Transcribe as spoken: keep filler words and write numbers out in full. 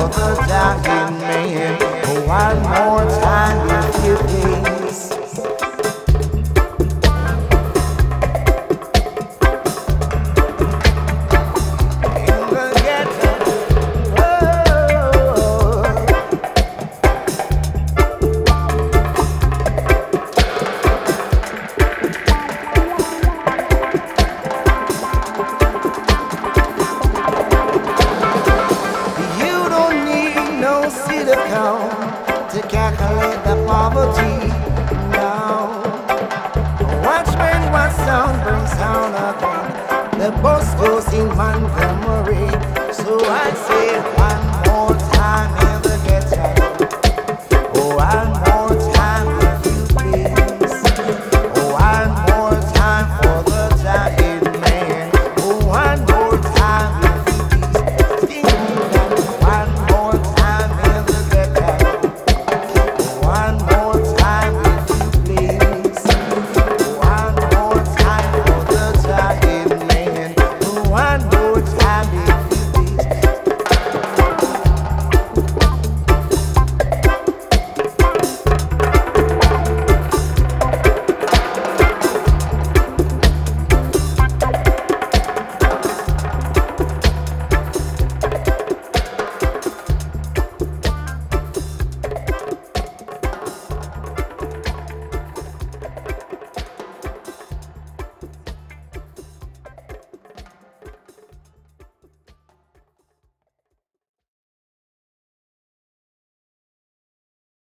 of the dying man. One more time, if you please. In the ghetto, oh. You don't need no silicone to calculate the poverty. No. Watch when what sound brings sound again. The boss goes in Montgomery. So I say one